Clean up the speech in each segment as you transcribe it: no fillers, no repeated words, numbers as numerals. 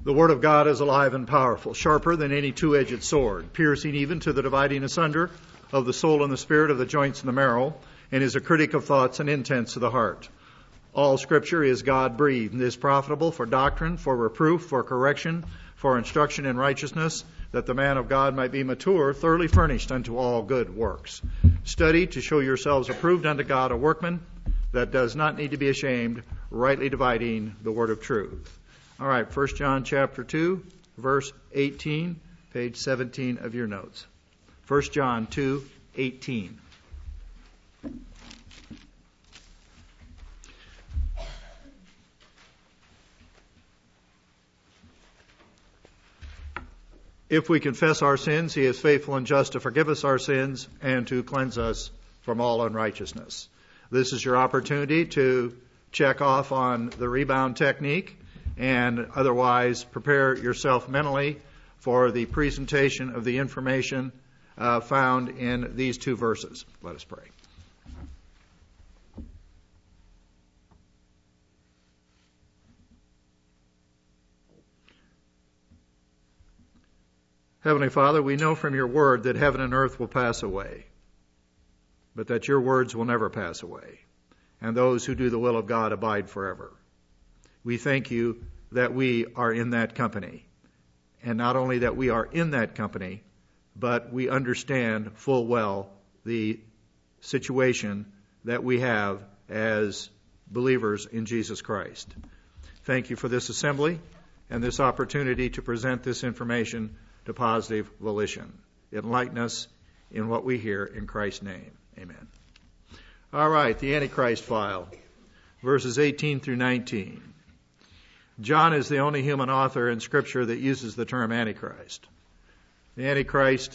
The Word of God is alive and powerful, sharper than any two-edged sword, piercing even to the dividing asunder of the soul and the spirit, of the joints and the marrow, and is a critic of thoughts and intents of the heart. All Scripture is God-breathed and is profitable for doctrine, for reproof, for correction, for instruction in righteousness, that the man of God might be mature, thoroughly furnished unto all good works. Study to show yourselves approved unto God, a workman that does not need to be ashamed, rightly dividing the word of truth. All right, 1 John chapter 2, verse 18, page 17 of your notes. 1 John 2, 18. If we confess our sins, He is faithful and just to forgive us our sins and to cleanse us from all unrighteousness. This is your opportunity to check off on the rebound technique and otherwise prepare yourself mentally for the presentation of the information found in these two verses. Let us pray. Heavenly Father, we know from your word that heaven and earth will pass away, but that your words will never pass away, and those who do the will of God abide forever. We thank you that we are in that company, and not only that we are in that company, but we understand full well the situation that we have as believers in Jesus Christ. Thank you for this assembly and this opportunity to present this information to positive volition. Enlighten us in what we hear in Christ's name. Amen. All right, the Antichrist file, verses 18 through 19. John is the only human author in Scripture that uses the term Antichrist. The Antichrist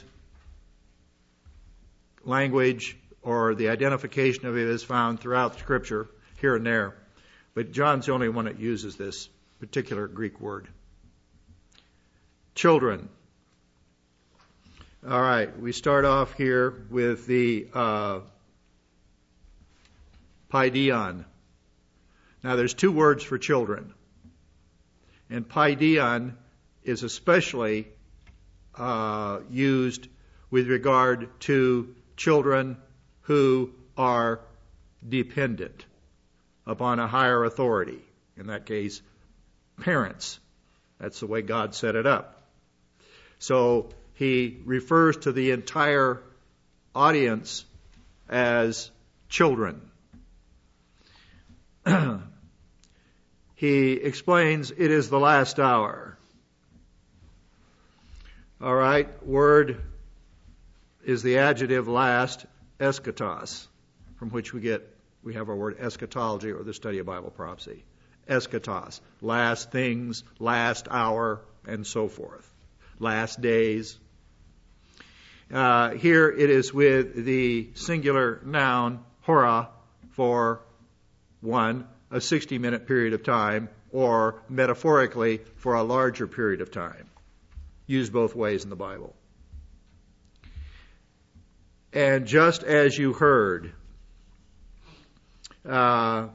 language or the identification of it is found throughout Scripture, here and there, but John's the only one that uses this particular Greek word. Children. All right, we start off here with the paideon. Now, there's two words for children, and paideon is especially used with regard to children who are dependent upon a higher authority. In that case, parents. That's the way God set it up. So he refers to the entire audience as children. He explains it is the last hour. All right, word is the adjective last, eschatos, from which we have our word eschatology, or the study of Bible prophecy. Eschatos, last things, last hour, and so forth. Last days. Here it is with the singular noun, hora, for one, a 60-minute period of time, or metaphorically, for a larger period of time. Used both ways in the Bible. And just as you heard, what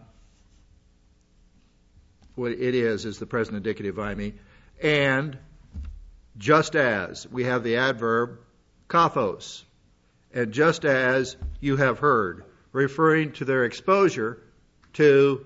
it is the present indicative eimi, and just as, we have the adverb kathos, and just as you have heard, referring to their exposure to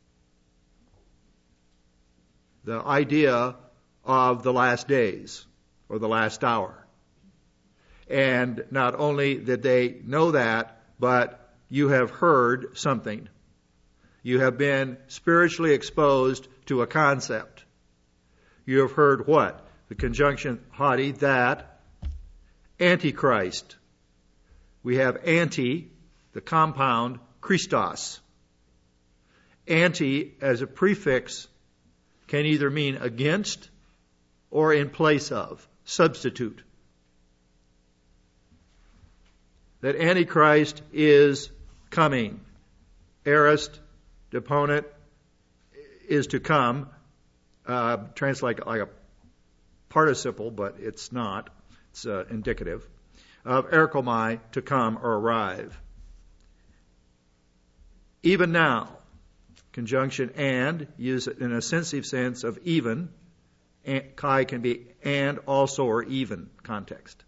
the idea of the last days or the last hour. And not only did they know that, but you have heard something. You have been spiritually exposed to a concept. You have heard what? The conjunction haughty, that, Antichrist. We have anti, the compound, Christos. Anti, as a prefix, can either mean against or in place of, substitute. That Antichrist is coming. Aorist, deponent, is to come. Translate like a participle, but it's not. It's indicative. Of erkomai, to come or arrive. Even now, conjunction and, use it in a sensitive sense of even, Kai can be and, also, or even context.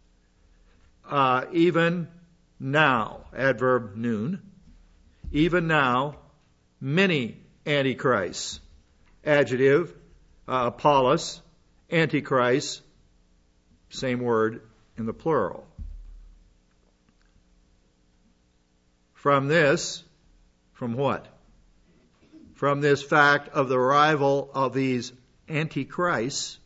Even now, adverb noon. Even now, many antichrists. Adjective, Apollos, antichrist, same word in the plural. From what? From this fact of the arrival of these antichrists,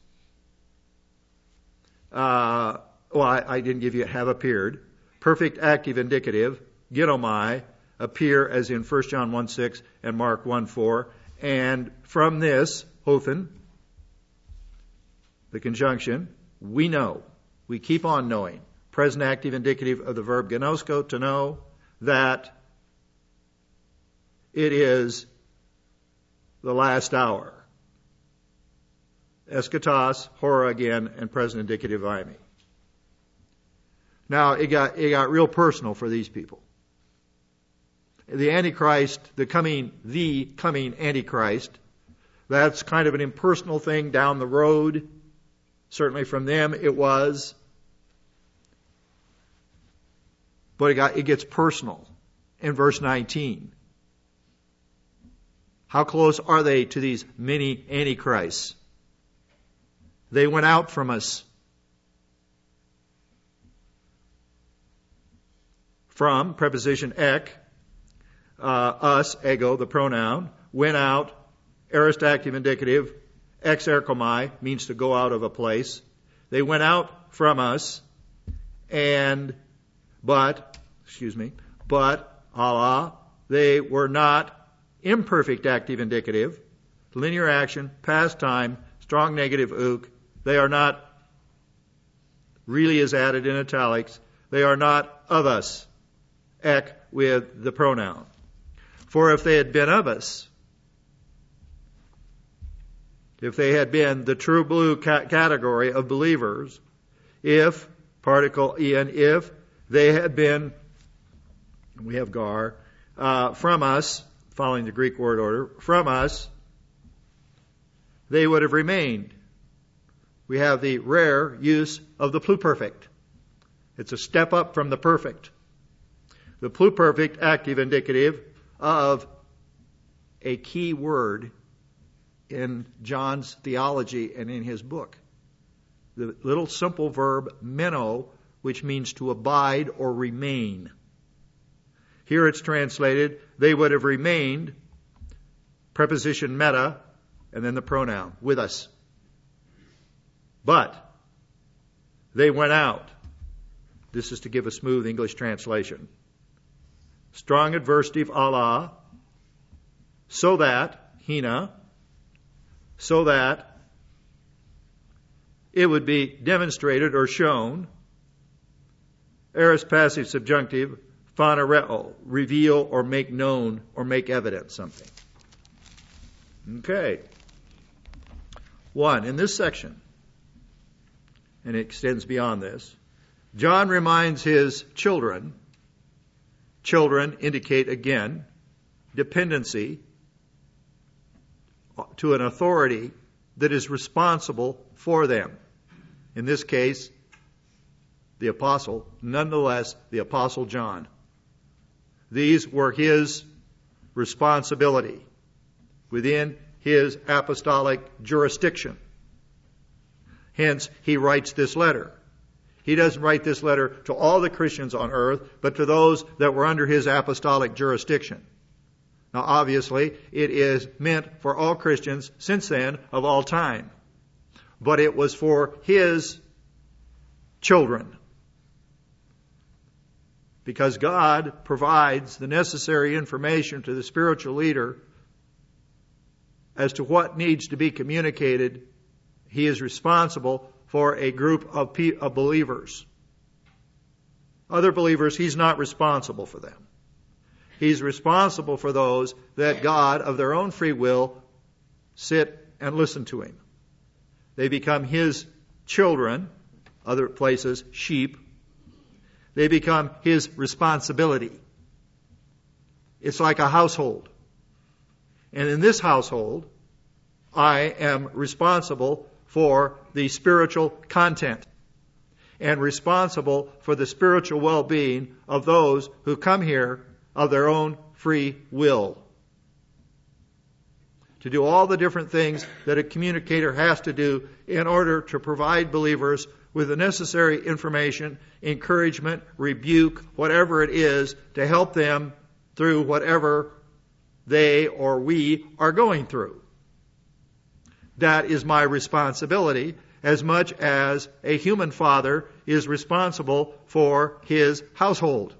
I didn't give you have appeared. Perfect active indicative, ginomai, appear as in 1 John 1:6 and Mark 1:4. And from this, hothen, the conjunction, we know. We keep on knowing. Present active indicative of the verb gnosko, to know, that it is the last hour. Eschatos, hora again, and present indicative eimi. Now, it got real personal for these people. The Antichrist, the coming Antichrist, that's kind of an impersonal thing down the road. Certainly from them it was. But it gets personal in verse 19. How close are they to these many Antichrists? They went out from us. From, preposition ek, us, ego, the pronoun, went out, aorist active indicative, ex erkomai, means to go out of a place. They went out from us, but, Allah, they were not imperfect active indicative, linear action, past time, strong negative uk. They are not, really is added in italics, they are not of us, ek with the pronoun. For if they had been of us, if they had been the true blue category of believers, if, particle en, if they had been, we have gar, from us, following the Greek word order, from us, they would have remained. We have the rare use of the pluperfect. It's a step up from the perfect. The pluperfect active indicative of a key word in John's theology and in his book. The little simple verb meno, which means to abide or remain. Here it's translated, they would have remained, preposition meta, and then the pronoun, with us. But they went out. This is to give a smooth English translation. Strong adversative Allah, so that, hina, so that it would be demonstrated or shown, aorist passive subjunctive, phanereo, reveal or make known or make evident something. Okay. 1. In this section, and it extends beyond this, John reminds his children indicate again dependency to an authority that is responsible for them. In this case, the apostle, nonetheless, the apostle John. These were his responsibility within his apostolic jurisdiction. Hence, he writes this letter. He doesn't write this letter to all the Christians on earth, but to those that were under his apostolic jurisdiction. Now, obviously, it is meant for all Christians since then of all time. But it was for his children. Because God provides the necessary information to the spiritual leader as to what needs to be communicated. He is responsible for a group of believers. Other believers, he's not responsible for them. He's responsible for those that God, of their own free will, sit and listen to him. They become his children, other places, sheep. They become his responsibility. It's like a household. And in this household, I am responsible for the spiritual content and responsible for the spiritual well-being of those who come here of their own free will. To do all the different things that a communicator has to do in order to provide believers with the necessary information, encouragement, rebuke, whatever it is, to help them through whatever they or we are going through. That is my responsibility, as much as a human father is responsible for his household.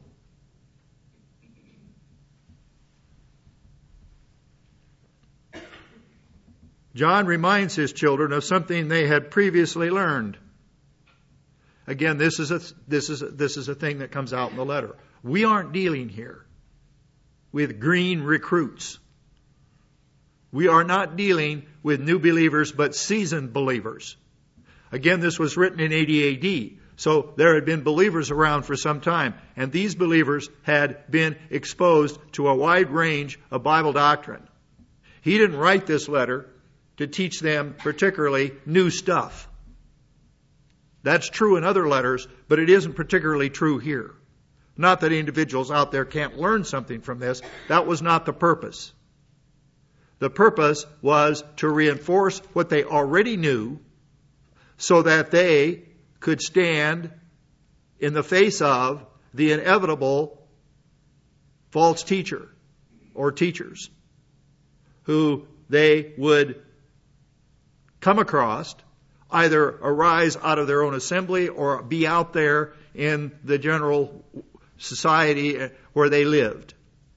John reminds his children of something they had previously learned. Again, this is a thing that comes out in the letter. We aren't dealing here with green recruits. We are not dealing with new believers, but seasoned believers. Again, this was written in 80 AD. So there had been believers around for some time, and these believers had been exposed to a wide range of Bible doctrine. He didn't write this letter to teach them particularly new stuff. That's true in other letters, but it isn't particularly true here. Not that individuals out there can't learn something from this. That was not the purpose. The purpose was to reinforce what they already knew so that they could stand in the face of the inevitable false teacher or teachers who they would come across, either arise out of their own assembly or be out there in the general society where they lived.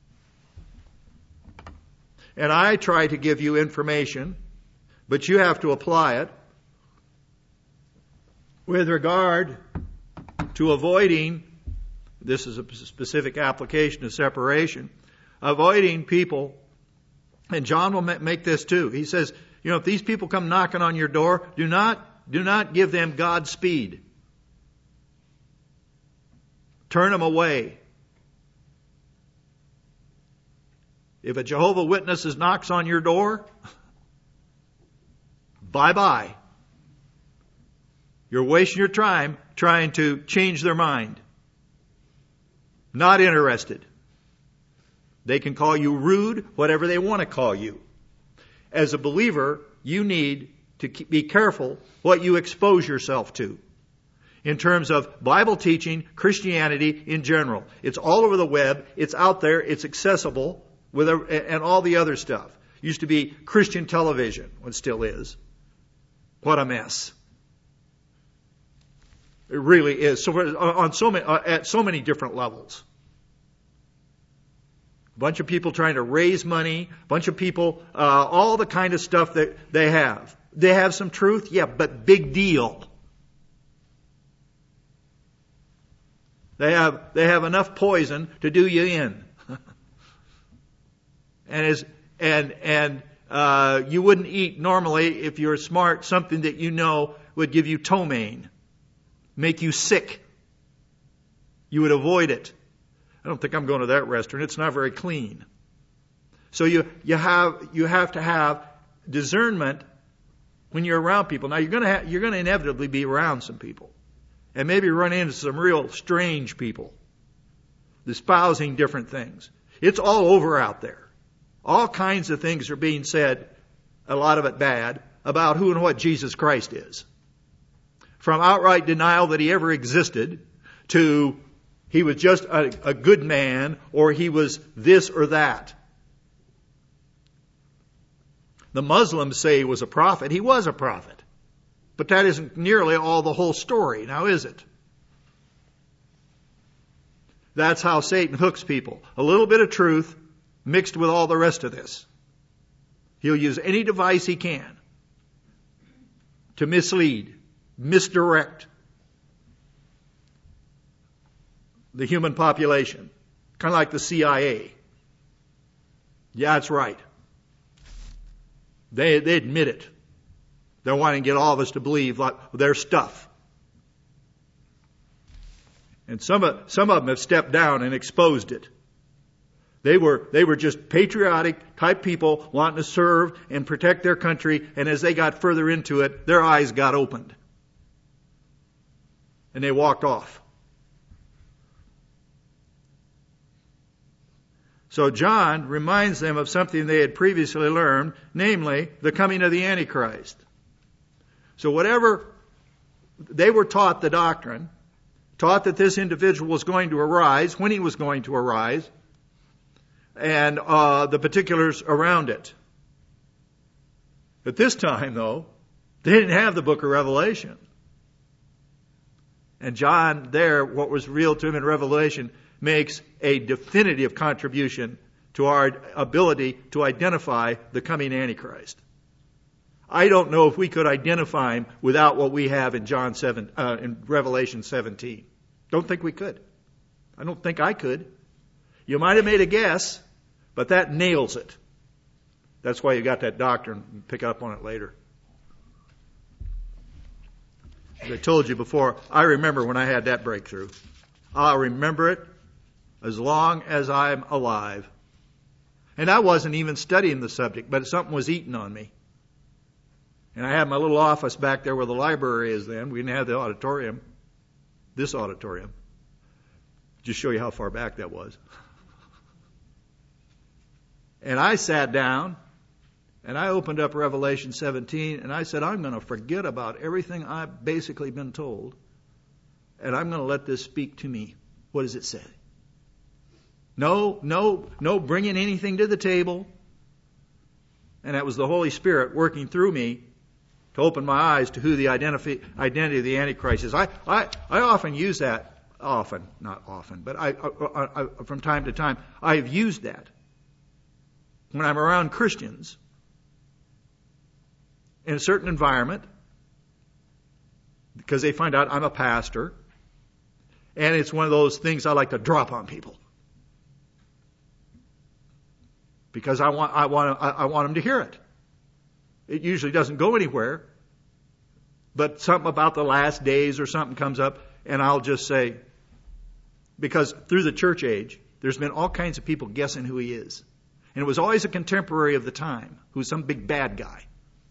And I try to give you information, but you have to apply it with regard to avoiding, this is a specific application of separation, avoiding people, and John will make this too. He says, if these people come knocking on your door, do not give them Godspeed. Turn them away. If a Jehovah's Witness knocks on your door, bye-bye. You're wasting your time trying to change their mind. Not interested. They can call you rude, whatever they want to call you. As a believer, you need to be careful what you expose yourself to in terms of Bible teaching, Christianity in general. It's all over the web. It's out there. It's accessible, and all the other stuff. Used to be Christian television, what still is. What a mess. It really is. So at so many different levels. A bunch of people trying to raise money. A bunch of people, all the kind of stuff that they have. They have some truth, yeah, but big deal. They have enough poison to do you in. And you wouldn't eat normally, if you're smart, something that you know would give you ptomaine, make you sick. You would avoid it. I don't think I'm going to that restaurant. It's not very clean. So you have to have discernment when you're around people. Now you're going to inevitably be around some people, and maybe run into some real strange people, espousing different things. It's all over out there. All kinds of things are being said, a lot of it bad, about who and what Jesus Christ is. From outright denial that he ever existed to he was just a good man, or he was this or that. The Muslims say he was a prophet. He was a prophet. But that isn't nearly all the whole story, now is it? That's how Satan hooks people. A little bit of truth mixed with all the rest of this. He'll use any device he can to mislead, misdirect the human population. Kind of like the CIA. Yeah, that's right. They admit it. They're wanting to get all of us to believe their stuff. And some of them have stepped down and exposed it. They were just patriotic type people wanting to serve and protect their country, and as they got further into it, their eyes got opened. And they walked off. So John reminds them of something they had previously learned, namely the coming of the Antichrist. So whatever they were taught, the doctrine, taught that this individual was going to arise, when he was going to arise, and the particulars around it. At this time, though, they didn't have the book of Revelation. And John there, what was revealed to him in Revelation, makes a definitive contribution to our ability to identify the coming Antichrist. I don't know if we could identify him without what we have in in Revelation 17. Don't think we could. I don't think I could. You might have made a guess, but that nails it. That's why you got that doctrine. Pick up on it later. As I told you before, I remember when I had that breakthrough. I'll remember it as long as I'm alive. And I wasn't even studying the subject, but something was eating on me. And I had my little office back there where the library is then. We didn't have the auditorium. This auditorium. Just show you how far back that was. And I sat down and I opened up Revelation 17 and I said, I'm going to forget about everything I've basically been told. And I'm going to let this speak to me. What does it say? No bringing anything to the table. And that was the Holy Spirit working through me to open my eyes to who the identity of the Antichrist is. I often use that. Often, not often, but I from time to time, I've used that when I'm around Christians in a certain environment because they find out I'm a pastor, and it's one of those things I like to drop on people because I want them to hear it. It usually doesn't go anywhere, but something about the last days or something comes up, and I'll just say, because through the church age, there's been all kinds of people guessing who he is. And it was always a contemporary of the time, who's some big bad guy.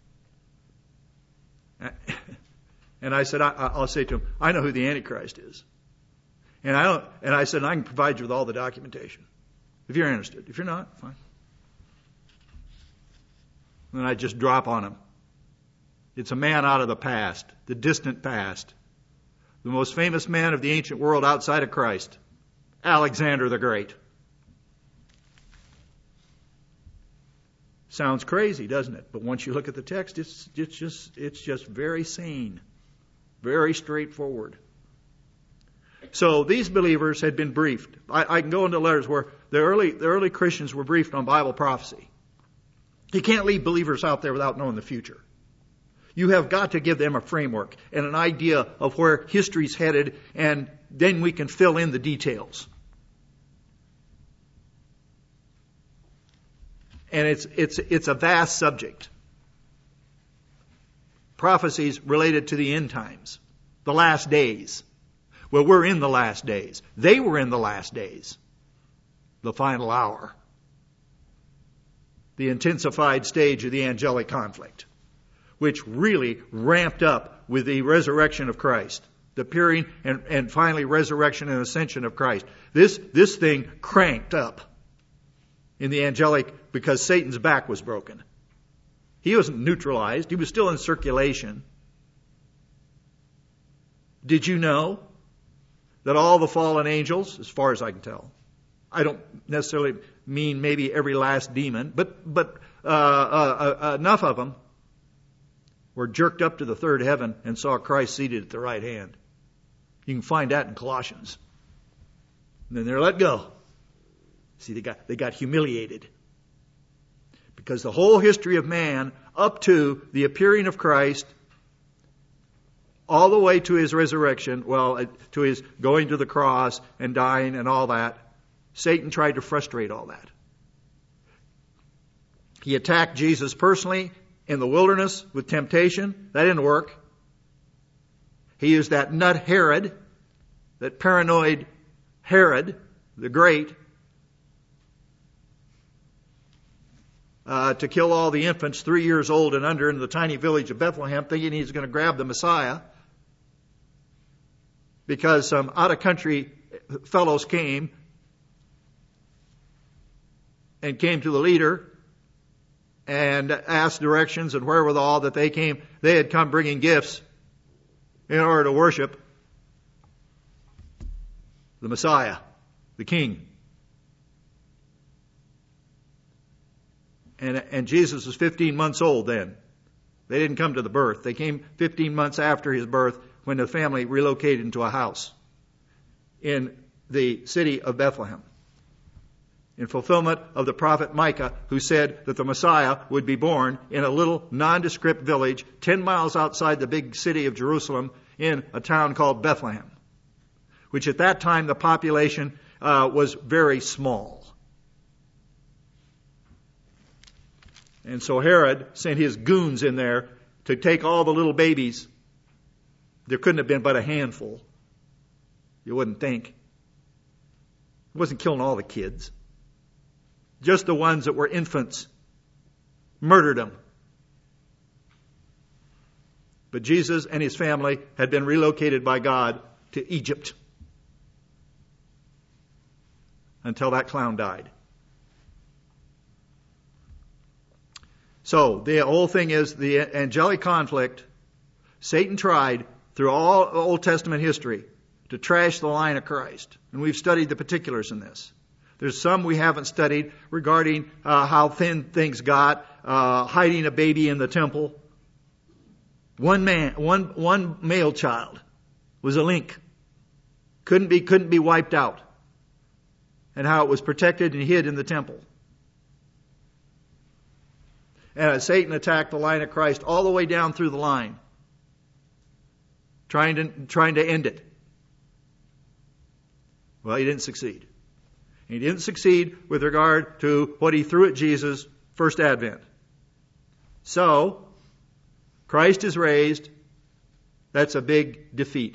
And I said, I'll say to him, I know who the Antichrist is. And I said, I can provide you with all the documentation. If you're interested. If you're not, fine. And I just drop on him. It's a man out of the past, the distant past. The most famous man of the ancient world outside of Christ, Alexander the Great. Sounds crazy, doesn't it? But once you look at the text, it's just very sane, very straightforward. So these believers had been briefed. I can go into letters where the early Christians were briefed on Bible prophecy. You can't leave believers out there without knowing the future. You have got to give them a framework and an idea of where history's headed, and then we can fill in the details. And it's a vast subject. Prophecies related to the end times, the last days. Well, we're in the last days. They were in the last days, the final hour, the intensified stage of the angelic conflict, which really ramped up with the resurrection of Christ, the appearing and finally resurrection and ascension of Christ. This thing cranked up in the angelic because Satan's back was broken. He wasn't neutralized. He was still in circulation. Did you know that all the fallen angels, as far as I can tell, I don't necessarily mean maybe every last demon, but enough of them were jerked up to the third heaven and saw Christ seated at the right hand. You can find that in Colossians. And then they're let go. See, they got humiliated. Because the whole history of man, up to the appearing of Christ, all the way to his resurrection, to his going to the cross and dying and all that, Satan tried to frustrate all that. He attacked Jesus personally in the wilderness with temptation. That didn't work. He used that nut Herod, that paranoid Herod the Great, to kill all the infants 3 years old and under in the tiny village of Bethlehem, thinking he's going to grab the Messiah, because some out-of-country fellows came to the leader and asked directions and wherewithal that they had come bringing gifts in order to worship the Messiah, the King. And Jesus was 15 months old then. They didn't come to the birth. They came 15 months after his birth, when the family relocated into a house in the city of Bethlehem, in fulfillment of the prophet Micah, who said that the Messiah would be born in a little nondescript village 10 miles outside the big city of Jerusalem, in a town called Bethlehem, which at that time the population was very small. And so Herod sent his goons in there to take all the little babies. There couldn't have been but a handful, you wouldn't think. He wasn't killing all the kids. Just the ones that were infants. Murdered them. But Jesus and his family had been relocated by God to Egypt until that clown died. So the whole thing is the angelic conflict. Satan tried through all Old Testament history to trash the line of Christ. And we've studied the particulars in this. There's some we haven't studied regarding how thin things got, hiding a baby in the temple. One male child was a link. Couldn't be wiped out. And how it was protected and hid in the temple. And Satan attacked the line of Christ all the way down through the line, trying to end it. Well, he didn't succeed. He didn't succeed with regard to what he threw at Jesus first advent. So, Christ is raised. That's a big defeat.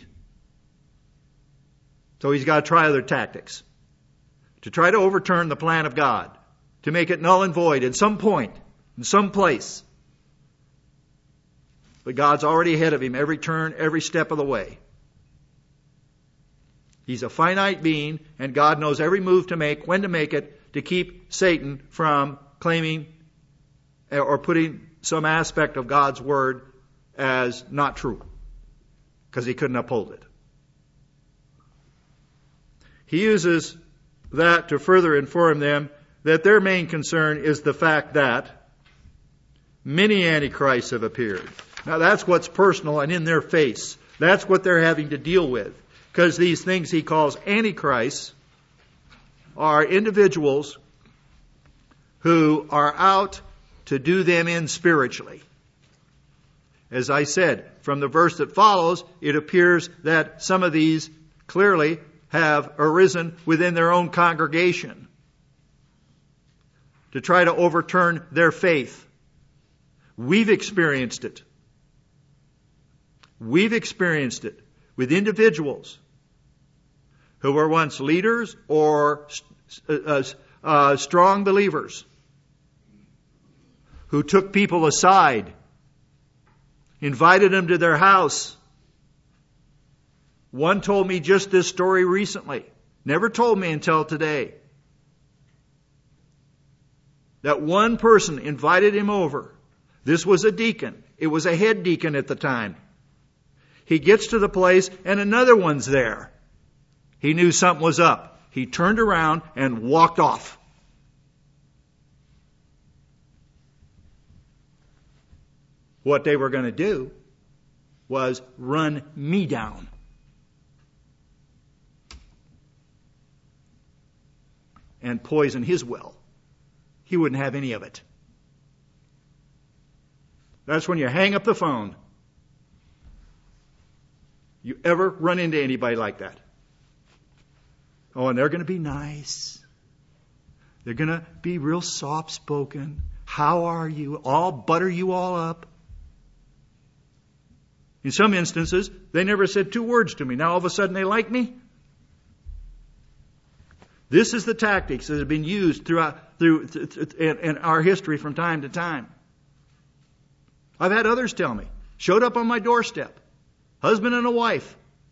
So he's got to try other tactics to try to overturn the plan of God, to make it null and void at some point, in some place. But God's already ahead of him every turn, every step of the way. He's a finite being, and God knows every move to make, when to make it, to keep Satan from claiming or putting some aspect of God's word as not true, because he couldn't uphold it. He uses that to further inform them that their main concern is the fact that many antichrists have appeared. Now that's what's personal and in their face. That's what they're having to deal with. Because these things he calls antichrists are individuals who are out to do them in spiritually. As I said, from the verse that follows, it appears that some of these clearly have arisen within their own congregation to try to overturn their faith. We've experienced it. We've experienced it with individuals who were once leaders or strong believers who took people aside, invited them to their house. One told me just this story recently. Never told me until today. That one person invited him over. This was a deacon. It was a head deacon at the time. He gets to the place and another one's there. He knew something was up. He turned around and walked off. What they were going to do was run me down. And poison his well. He wouldn't have any of it. That's when you hang up the phone. You ever run into anybody like that? Oh, and they're going to be nice. They're going to be real soft-spoken. How are you? All butter you all up. In some instances, they never said 2 words to me. Now all of a sudden they like me? This is the tactics that have been used in our history from time to time. I've had others tell me. Showed up on my doorstep. Husband and a wife.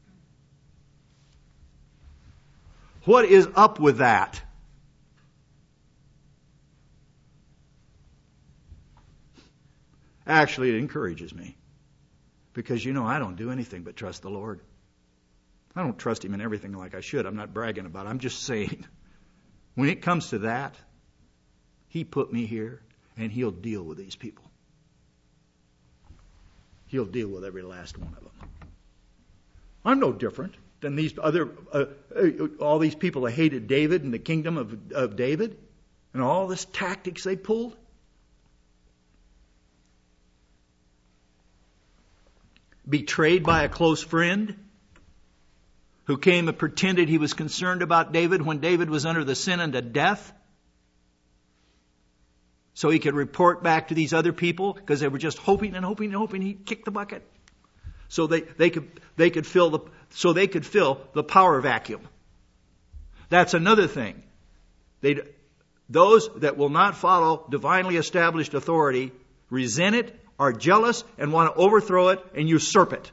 What is up with that? Actually, it encourages me. Because, I don't do anything but trust the Lord. I don't trust Him in everything like I should. I'm not bragging about it. I'm just saying, when it comes to that, He put me here, and He'll deal with these people. He'll deal with every last one of them. I'm no different than these other, all these people that hated David and the kingdom of David, and all this tactics they pulled. Betrayed by a close friend who came and pretended he was concerned about David when David was under the sin unto death, so he could report back to these other people because they were just hoping he'd kick the bucket, so they could fill the power vacuum. That's another thing. Those that will not follow divinely established authority resent it, are jealous, and want to overthrow it and usurp it.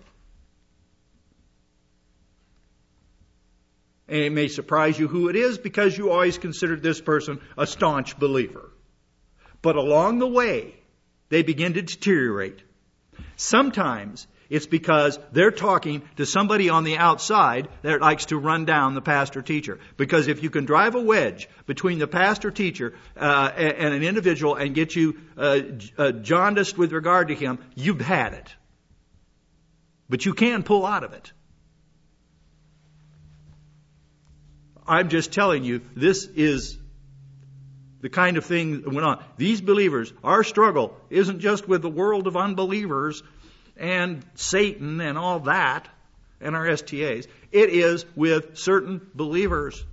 And it may surprise you who it is because you always considered this person a staunch believer. But along the way, they begin to deteriorate. Sometimes it's because they're talking to somebody on the outside that likes to run down the pastor-teacher. Because if you can drive a wedge between the pastor-teacher and an individual and get you jaundiced with regard to him, you've had it. But you can pull out of it. I'm just telling you, this is the kind of thing that went on. These believers, our struggle isn't just with the world of unbelievers and Satan and all that and our STAs. It is with certain believers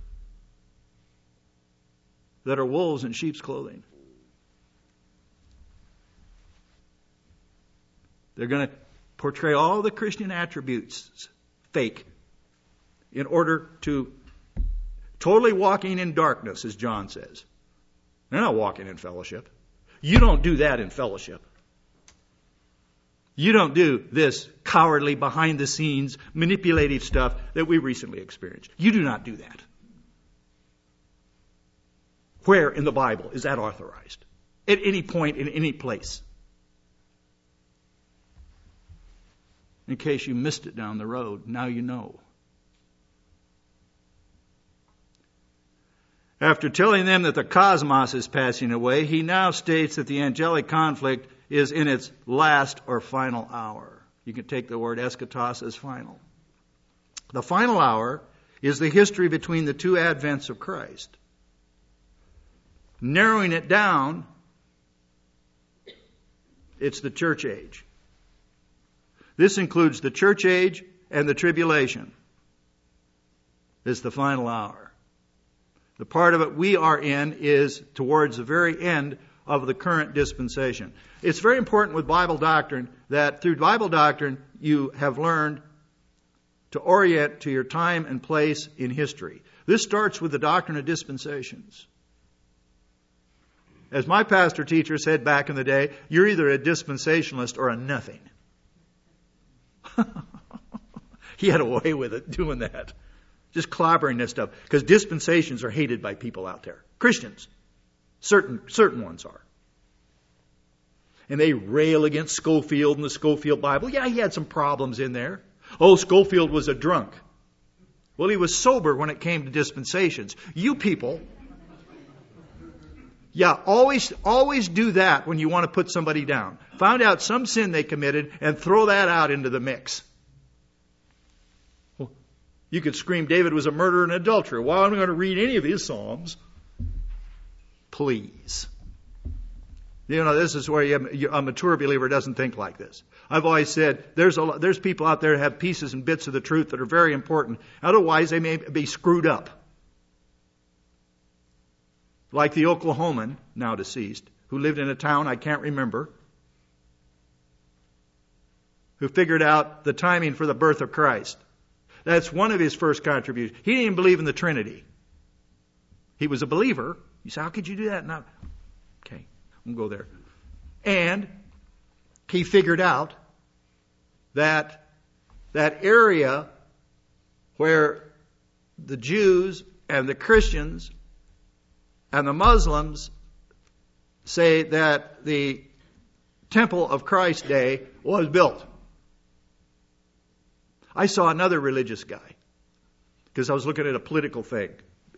that are wolves in sheep's clothing. They're going to portray all the Christian attributes fake in order to totally walking in darkness, as John says. They're not walking in fellowship. You don't do that in fellowship. You don't do this cowardly, behind-the-scenes, manipulative stuff that we recently experienced. You do not do that. Where in the Bible is that authorized? At any point, in any place. In case you missed it down the road, now you know. After telling them that the cosmos is passing away, he now states that the angelic conflict is in its last or final hour. You can take the word eschatos as final. The final hour is the history between the two advents of Christ. Narrowing it down, it's the church age. This includes the church age and the tribulation. It's the final hour. The part of it we are in is towards the very end of the current dispensation. It's very important with Bible doctrine that through Bible doctrine you have learned to orient to your time and place in history. This starts with the doctrine of dispensations. As my pastor teacher said back in the day, you're either a dispensationalist or a nothing. He had a way with it doing that. Just clobbering this stuff. Because dispensations are hated by people out there. Christians. Certain ones are. And they rail against Scofield and the Scofield Bible. Yeah, he had some problems in there. Oh, Scofield was a drunk. Well, he was sober when it came to dispensations. You people, always do that when you want to put somebody down. Find out some sin they committed and throw that out into the mix. Well, you could scream David was a murderer and adulterer. Well, I'm not going to read any of his Psalms. Please. This is where a mature believer doesn't think like this. I've always said there's people out there that have pieces and bits of the truth that are very important. Otherwise, they may be screwed up. Like the Oklahoman, now deceased, who lived in a town I can't remember, who figured out the timing for the birth of Christ. That's one of his first contributions. He didn't even believe in the Trinity. He was a believer. You say, how could you do that? Now, okay, we'll go there. And he figured out that area where the Jews and the Christians and the Muslims say that the temple of Christ's day was built. I saw another religious guy because I was looking at a political thing.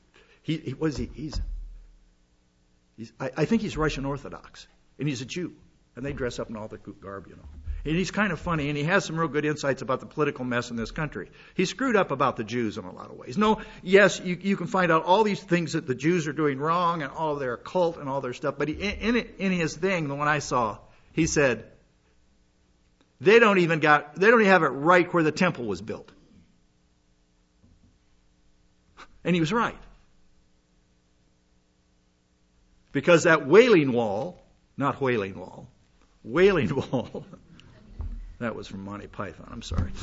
I think he's Russian Orthodox, and he's a Jew, and they dress up in all the garb, you know. And he's kind of funny, and he has some real good insights about the political mess in this country. He's screwed up about the Jews in a lot of ways. No, yes, you can find out all these things that the Jews are doing wrong and all of their cult and all their stuff. But in his thing, the one I saw, he said, they don't even have it right where the temple was built. And he was right. Because that Wailing Wall, not Wailing Wall, Wailing Wall, that was from Monty Python, I'm sorry.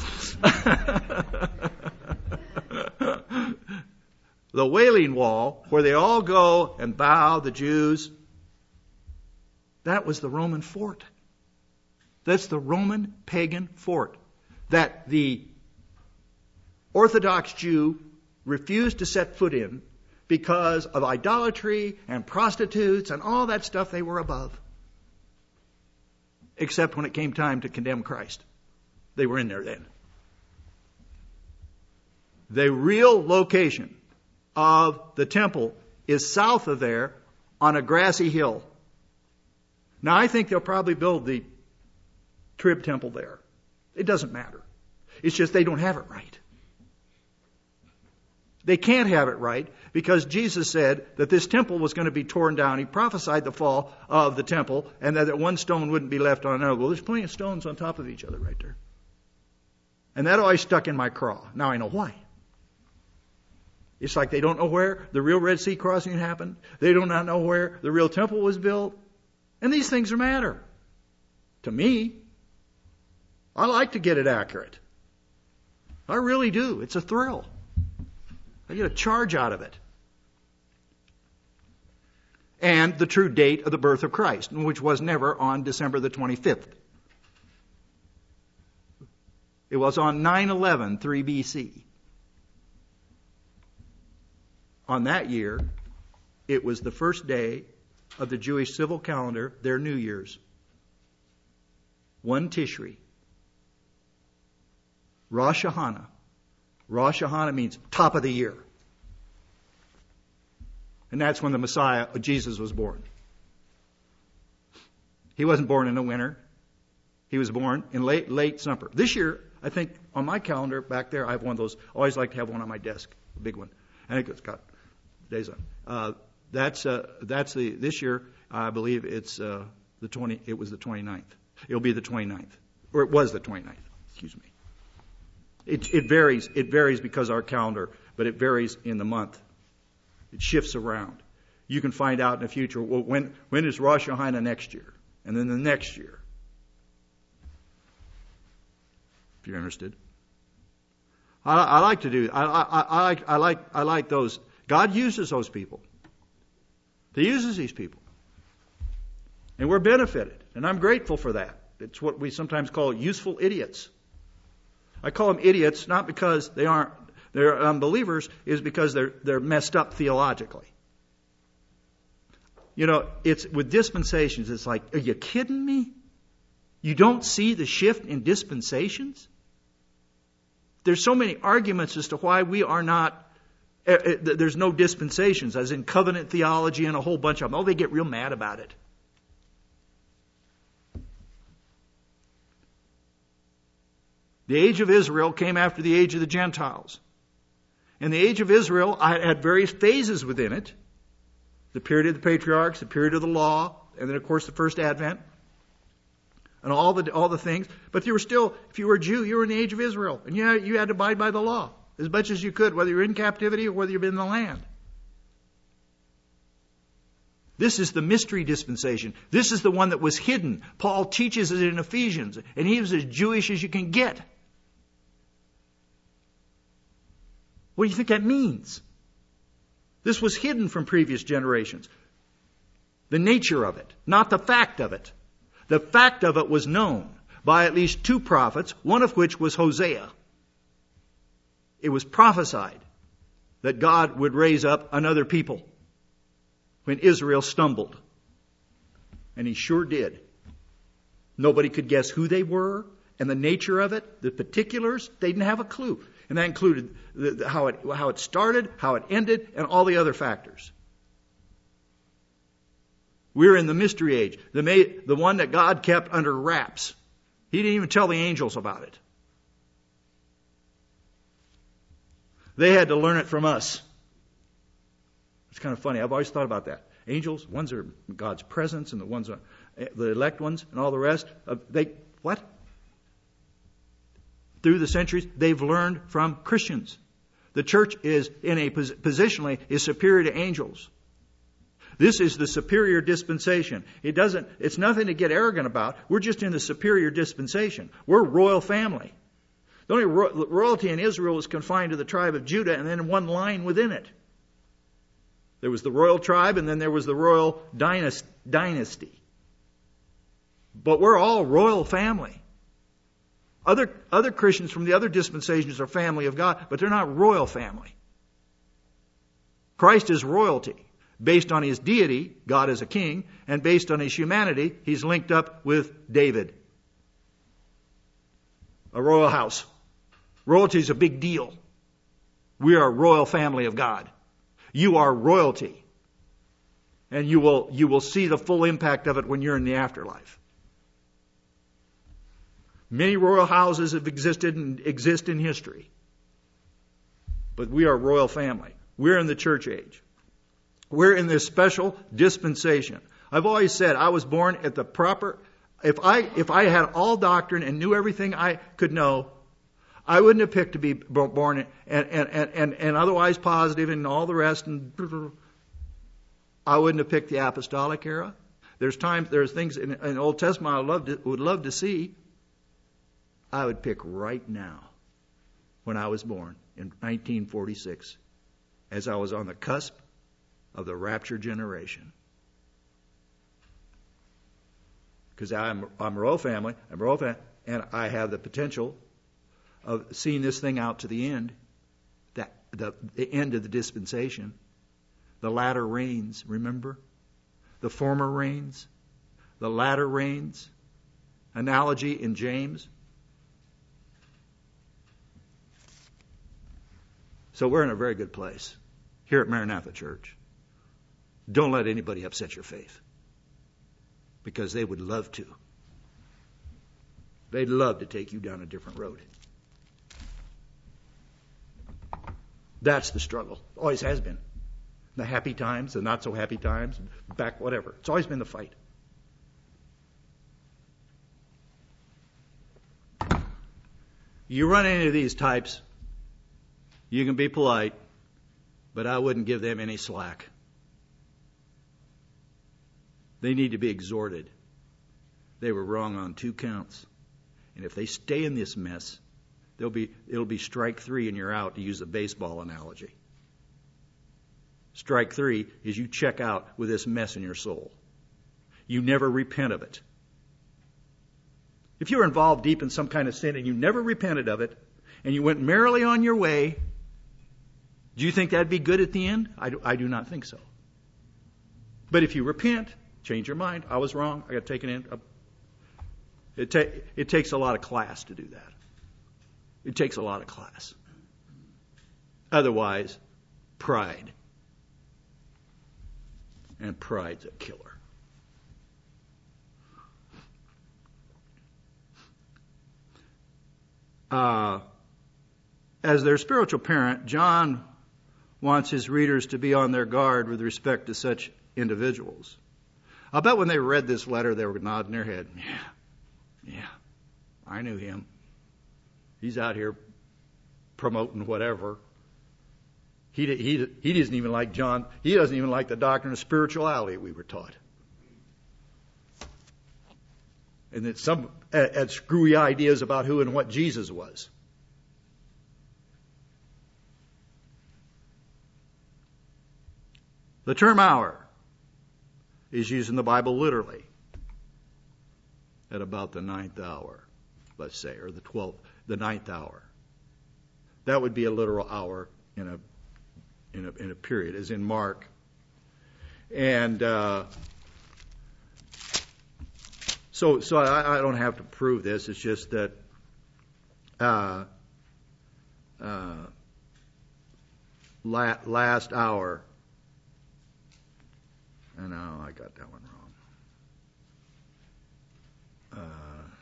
The Wailing Wall, where they all go and bow, the Jews, that was the Roman fort. That's the Roman pagan fort that the Orthodox Jew refused to set foot in because of idolatry and prostitutes and all that stuff they were above. Except when it came time to condemn Christ. They were in there then. The real location of the temple is south of there on a grassy hill. Now I think they'll probably build the Trib temple there. It doesn't matter. It's just they don't have it right. They can't have it right because Jesus said that this temple was going to be torn down. He prophesied the fall of the temple and that one stone wouldn't be left on another. Well, there's plenty of stones on top of each other right there. And that always stuck in my craw. Now I know why. It's like they don't know where the real Red Sea crossing happened. They do not know where the real temple was built. And these things matter. To me, I like to get it accurate. I really do. It's a thrill. I get a charge out of it. And the true date of the birth of Christ, which was never on December the 25th. It was on 9/11, 3 BC. On that year, it was the first day of the Jewish civil calendar, their New Year's. 1 Tishri. Rosh Hashanah. Rosh Hashanah means top of the year. And that's when the Messiah, Jesus, was born. He wasn't born in the winter. He was born in late summer. This year, I think on my calendar back there, I have one of those. I always like to have one on my desk, a big one. I think it's got days on. This year, I believe it's the 20. It was the 29th. It'll be the 29th, or it was the 29th. Excuse me. It varies. It varies because of our calendar, but it varies in the month. It shifts around. You can find out in the future, well, when is Rosh Hashanah next year? And then the next year. If you're interested. I like to do, I like those. God uses those people. He uses these people. And we're benefited. And I'm grateful for that. It's what we sometimes call useful idiots. I call them idiots not because they're unbelievers, is because they're messed up theologically. You know, it's with dispensations, it's like, are you kidding me? You don't see the shift in dispensations? There's so many arguments as to why we are not, there's no dispensations, as in covenant theology and a whole bunch of them. Oh, they get real mad about it. The age of Israel came after the age of the Gentiles. And the age of Israel had various phases within it. The period of the patriarchs, the period of the law, and then of course the first advent. And all the things. But you were still, if you were a Jew, you were in the age of Israel. And you had to abide by the law as much as you could, whether you're in captivity or whether you've been in the land. This is the mystery dispensation. This is the one that was hidden. Paul teaches it in Ephesians. And he was as Jewish as you can get. What do you think that means? This was hidden from previous generations. The nature of it, not the fact of it. The fact of it was known by at least 2 prophets, one of which was Hosea. It was prophesied that God would raise up another people when Israel stumbled. And He sure did. Nobody could guess who they were and the nature of it, the particulars. They didn't have a clue. And that included how it started, how it ended, and all the other factors. We're in the mystery age, the one that God kept under wraps. He didn't even tell the angels about it. They had to learn it from us. It's kind of funny. I've always thought about that. Angels, ones are God's presence, and the ones are the elect ones, and all the rest. What? Through the centuries, they've learned from Christians. The church is positionally is superior to angels. This is the superior dispensation. It's nothing to get arrogant about. We're just in the superior dispensation. We're a royal family. The only royalty in Israel was confined to the tribe of Judah and then one line within it. There was the royal tribe and then there was the royal dynasty. But we're all royal family. Other Christians from the other dispensations are family of God, but they're not royal family. Christ is royalty. Based on His deity, God is a king, and based on His humanity, He's linked up with David. A royal house. Royalty is a big deal. We are a royal family of God. You are royalty. And you will see the full impact of it when you're in the afterlife. Many royal houses have existed and exist in history. But we are a royal family. We're in the church age. We're in this special dispensation. I've always said I was born at the proper... If I had all doctrine and knew everything I could know, I wouldn't have picked to be born and otherwise positive and all the rest. And I wouldn't have picked the apostolic era. There's things in the Old Testament I would love to see. I would pick right now, when I was born in 1946, as I was on the cusp of the rapture generation. Because I'm a royal family, and I have the potential of seeing this thing out to the end, the end of the dispensation. The latter rains, remember? The former rains, the latter rains. Analogy in James. So we're in a very good place here at Maranatha Church. Don't let anybody upset your faith, because they would love to. They'd love to take you down a different road. That's the struggle. Always has been. The happy times, the not so happy times, back whatever. It's always been the fight. You run into these types, you can be polite, but I wouldn't give them any slack. They need to be exhorted. They were wrong on 2 counts. And if they stay in this mess, it'll be strike 3 and you're out, to use a baseball analogy. Strike 3 is you check out with this mess in your soul. You never repent of it. If you're involved deep in some kind of sin and you never repented of it, and you went merrily on your way, do you think that'd be good at the end? I do not think so. But if you repent, change your mind, I was wrong, I got taken in. It takes a lot of class to do that. It takes a lot of class. Otherwise, pride. And pride's a killer. As their spiritual parent, John wants his readers to be on their guard with respect to such individuals. I'll bet when they read this letter, they were nodding their head. Yeah, I knew him. He's out here promoting whatever. He doesn't even like John. He doesn't even like the doctrine of spirituality we were taught. And that some had screwy ideas about who and what Jesus was. The term hour is used in the Bible literally at about the 9th hour, let's say, or the 9th hour. That would be a literal hour in a period, as in Mark. And so I don't have to prove this. It's just that last hour. No, I got that one wrong.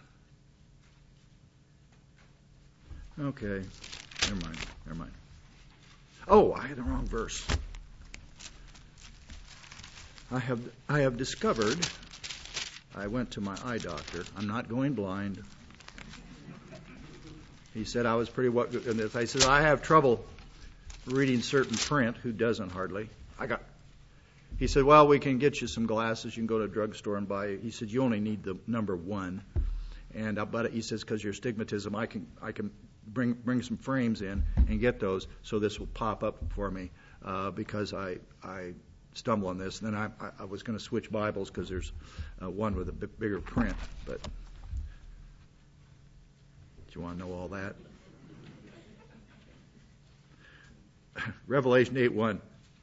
Okay, never mind. Oh, I had the wrong verse. I have discovered. I went to my eye doctor. I'm not going blind. He said I was pretty well good in this. I said I have trouble reading certain print. Who doesn't hardly? He said, well, we can get you some glasses. You can go to a drugstore and buy. He said you only need the number 1. And but he says because your astigmatism, I can bring some frames in and get those, so this will pop up for me because I stumble on this. And then I was going to switch Bibles because there's one with a bigger print. But do you want to know all that? Revelation 8:1.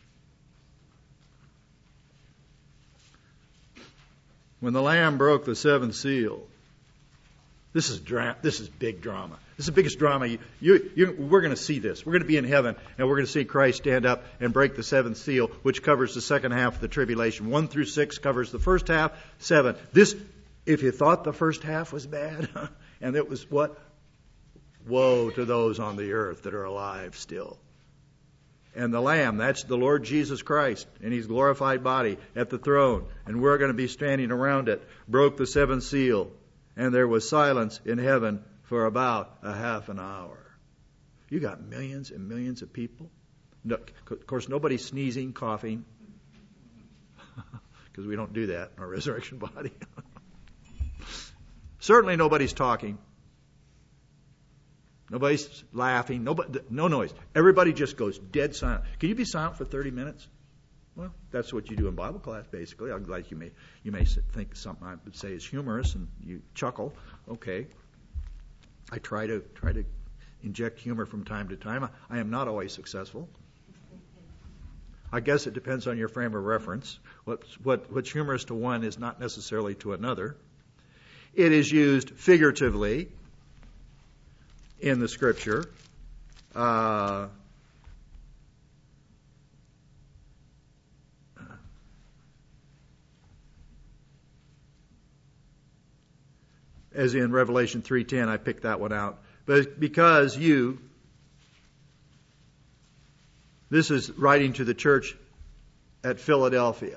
When the Lamb broke the 7th seal. This is big drama. This is the biggest drama. We're going to see this. We're going to be in heaven, and we're going to see Christ stand up and break the 7th seal, which covers the second half of the tribulation. 1 through 6 covers the first half. 7. This, if you thought the first half was bad, and it was what? Woe to those on the earth that are alive still. And the Lamb, that's the Lord Jesus Christ in His glorified body at the throne, and we're going to be standing around it, broke the 7th seal. And there was silence in heaven for about a half an hour. You got millions and millions of people. No, of course, nobody's sneezing, coughing, because we don't do that in our resurrection body. Certainly nobody's talking. Nobody's laughing. No noise. Everybody just goes dead silent. Can you be silent for 30 minutes? Well, that's what you do in Bible class, basically. I'm glad you may think something I would say is humorous, and you chuckle. Okay. I try to inject humor from time to time. I am not always successful. I guess it depends on your frame of reference. What's humorous to one is not necessarily to another. It is used figuratively in the Scripture. As in Revelation 3:10, I picked that one out. But because this is writing to the church at Philadelphia,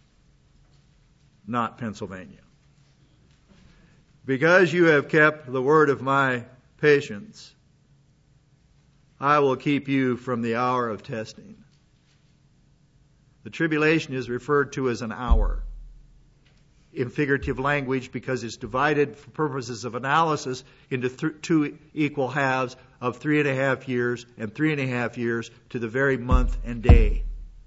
not Pennsylvania. Because you have kept the word of my patience, I will keep you from the hour of testing. The tribulation is referred to as an hour in figurative language because it's divided for purposes of analysis into 2 equal halves of 3.5 years and 3.5 years to the very month and day.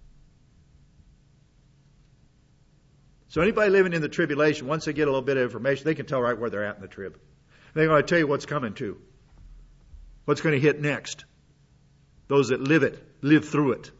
So anybody living in the tribulation, once they get a little bit of information, they can tell right where they're at in the trib. They're going to tell you what's coming to. What's going to hit next. Those that live through it.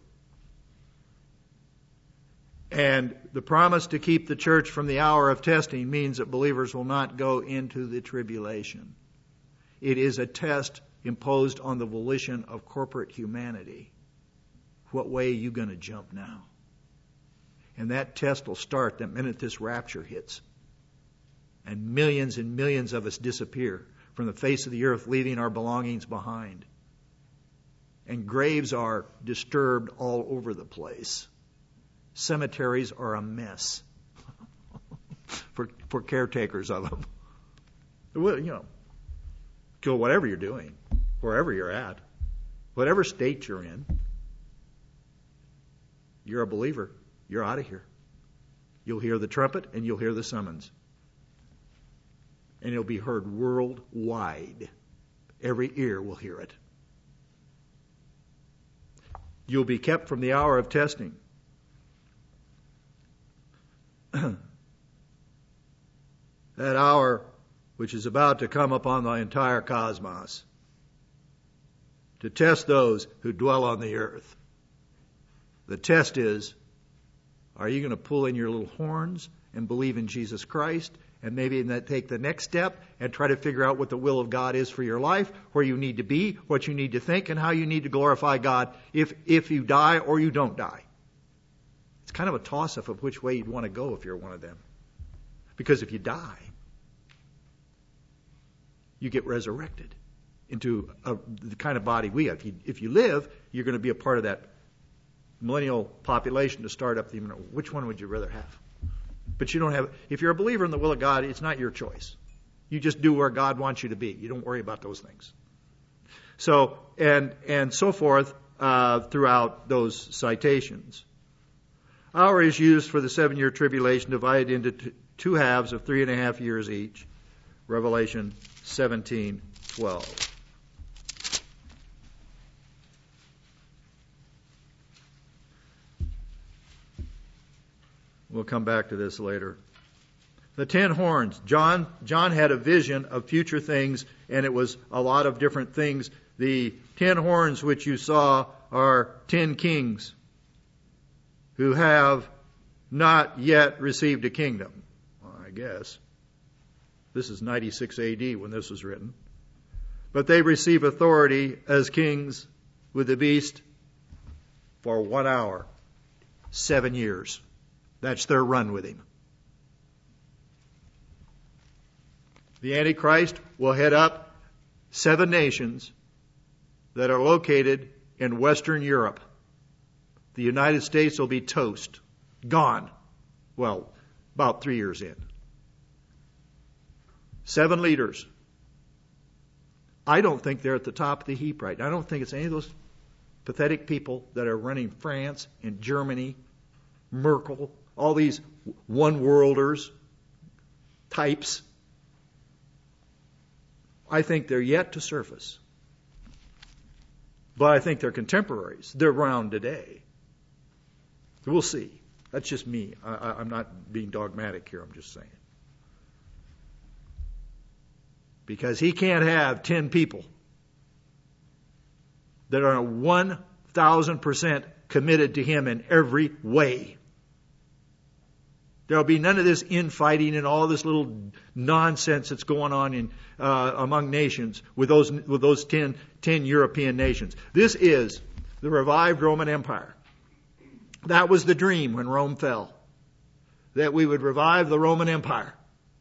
And the promise to keep the church from the hour of testing means that believers will not go into the tribulation. It is a test imposed on the volition of corporate humanity. What way are you going to jump now? And that test will start the minute this rapture hits. And millions of us disappear from the face of the earth, leaving our belongings behind. And graves are disturbed all over the place. Cemeteries are a mess for caretakers of them. Well, go whatever you're doing, wherever you're at, whatever state you're in. You're a believer. You're out of here. You'll hear the trumpet and you'll hear the summons. And it'll be heard worldwide. Every ear will hear it. You'll be kept from the hour of testing. That hour which is about to come upon the entire cosmos to test those who dwell on the earth. The test is, are you going to pull in your little horns and believe in Jesus Christ and maybe take the next step and try to figure out what the will of God is for your life, where you need to be, what you need to think, and how you need to glorify God if you die or you don't die? It's kind of a toss-up of which way you'd want to go if you're one of them. Because if you die, you get resurrected into the kind of body we have. If you live, you're going to be a part of that millennial population to start up the human. Which one would you rather have? But you don't have. If you're a believer in the will of God, it's not your choice. You just do where God wants you to be. You don't worry about those things. So and so forth throughout those citations. Hour is used for the 7-year tribulation, divided into two halves of 3.5 years each. Revelation 17:12. We'll come back to this later. The 10 horns. John had a vision of future things, and it was a lot of different things. The 10 horns which you saw are 10 kings who have not yet received a kingdom. Well, I guess. This is 96 AD when this was written. But they receive authority as kings with the beast for 1 hour, 7 years. That's their run with him. The Antichrist will head up 7 nations that are located in Western Europe. The United States will be toast, gone. Well, about 3 years in. 7 leaders. I don't think they're at the top of the heap right now. I don't think it's any of those pathetic people that are running France and Germany, Merkel, all these one-worlders types. I think they're yet to surface. But I think they're contemporaries. They're around today. We'll see. That's just me. I'm not being dogmatic here. I'm just saying. Because he can't have 10 people that are 1,000% committed to him in every way. There'll be none of this infighting and all this little nonsense that's going on in among nations with those 10 European nations. This is the revived Roman Empire. That was the dream when Rome fell, that we would revive the Roman Empire,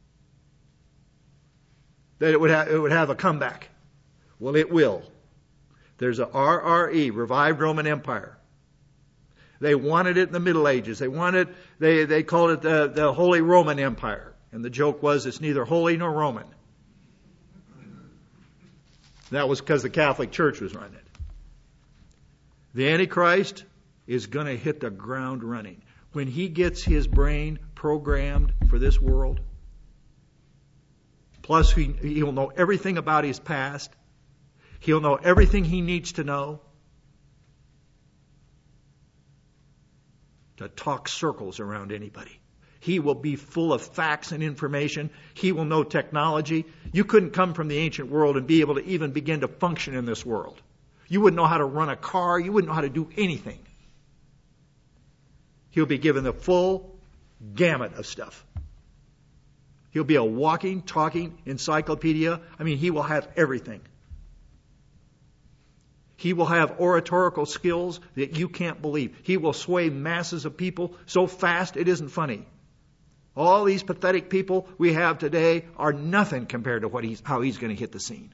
that it would have a comeback. Well, it will. There's a RRE, Revived Roman Empire. They wanted it in the Middle Ages. They called it the Holy Roman Empire. And the joke was it's neither holy nor Roman. That was because the Catholic Church was running it. The Antichrist is going to hit the ground running. When he gets his brain programmed for this world, plus he'll know everything about his past, he'll know everything he needs to know, to talk circles around anybody. He will be full of facts and information. He will know technology. You couldn't come from the ancient world and be able to even begin to function in this world. You wouldn't know how to run a car. You wouldn't know how to do anything. He'll be given the full gamut of stuff. He'll be a walking, talking encyclopedia. I mean, he will have everything. He will have oratorical skills that you can't believe. He will sway masses of people so fast it isn't funny. All these pathetic people we have today are nothing compared to how he's going to hit the scene.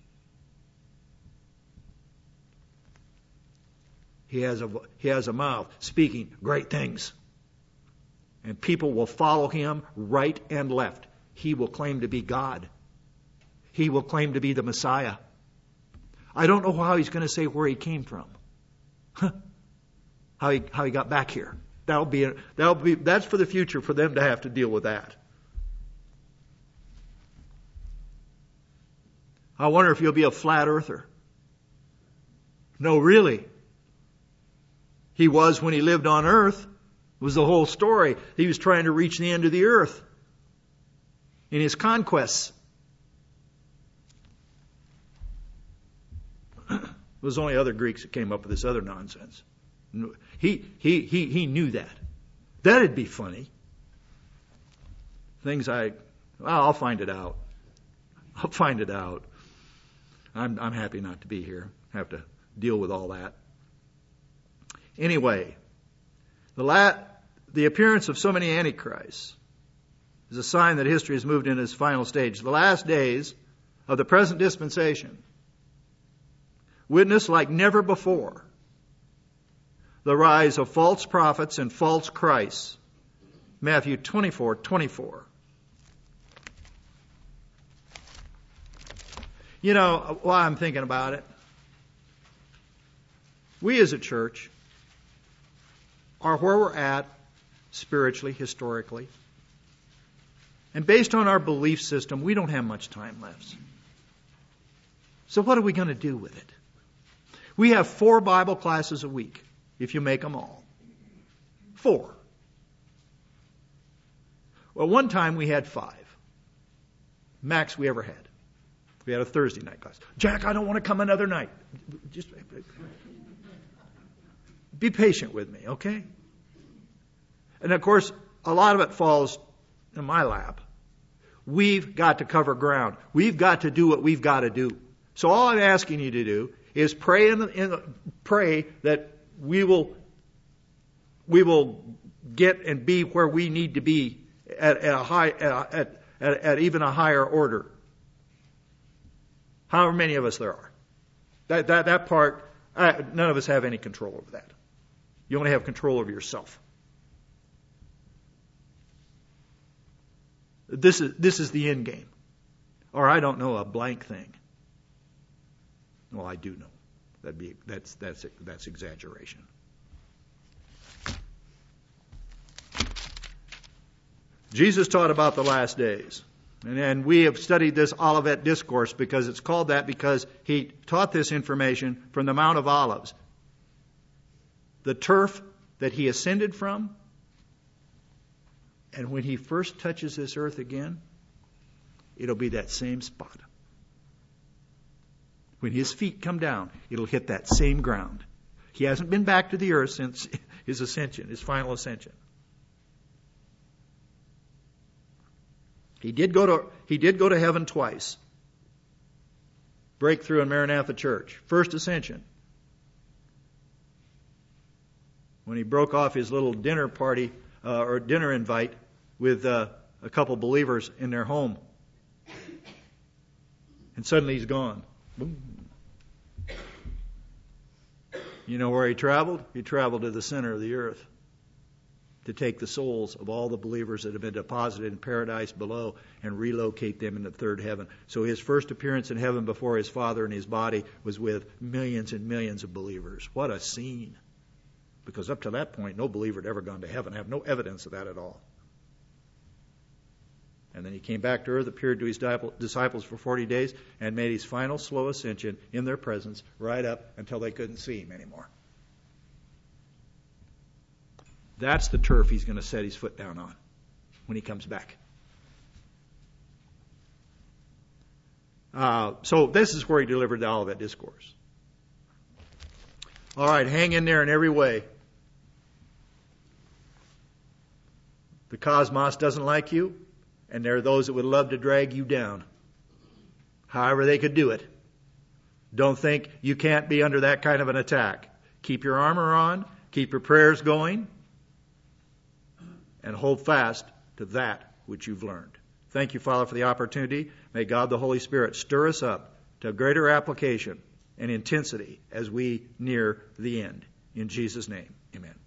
He has a mouth speaking great things. And people will follow him right and left. He will claim to be God. He will claim to be the Messiah. I don't know how he's going to say where he came from. How he got back here. That's for the future for them to have to deal with that. I wonder if he'll be a flat earther. No, really. He was when he lived on earth, was the whole story. He was trying to reach the end of the earth in his conquests. It was only other Greeks that came up with this other nonsense. He knew that. That'd be funny. I'll find it out. I'll find it out. I'm happy not to be here. Have to deal with all that. Anyway, the appearance of so many antichrists is a sign that history has moved into its final stage. The last days of the present dispensation witness like never before the rise of false prophets and false Christs. Matthew 24:24. You know, while I'm thinking about it, we as a church are where we're at spiritually, historically. And based on our belief system, we don't have much time left. So what are we going to do with it? We have 4 Bible classes a week, if you make them all. 4. Well, one time we had 5. Max we ever had. We had a Thursday night class. Jack, I don't want to come another night. Just be patient with me, okay? And of course, a lot of it falls in my lap. We've got to cover ground. We've got to do what we've got to do. So all I'm asking you to do is pray pray that we will get and be where we need to be at even a higher order. However many of us there are. That part, none of us have any control over that. You only have control over yourself. This is the end game. Or I don't know a blank thing. Well, I do know. That's exaggeration. Jesus taught about the last days. And we have studied this Olivet Discourse because it's called that because he taught this information from the Mount of Olives. The turf that he ascended from, and when he first touches this earth again, it'll be that same spot. When his feet come down, it'll hit that same ground. He hasn't been back to the earth since his ascension, his final ascension. He did go to heaven twice. Breakthrough in Maranatha Church. First ascension, when he broke off his little dinner party or dinner invite with a couple believers in their home. And suddenly he's gone. Boom. You know where he traveled? He traveled to the center of the earth to take the souls of all the believers that have been deposited in paradise below and relocate them in the third heaven. So his first appearance in heaven before his Father and his body was with millions and millions of believers. What a scene. Because up to that point, no believer had ever gone to heaven. I have no evidence of that at all. And then he came back to earth, appeared to his disciples for 40 days, and made his final slow ascension in their presence right up until they couldn't see him anymore. That's the turf he's going to set his foot down on when he comes back. So this is where he delivered the Olivet Discourse. All right, hang in there in every way. The cosmos doesn't like you, and there are those that would love to drag you down. However they could do it. Don't think you can't be under that kind of an attack. Keep your armor on, keep your prayers going, and hold fast to that which you've learned. Thank you, Father, for the opportunity. May God the Holy Spirit stir us up to greater application and intensity as we near the end. In Jesus' name, amen.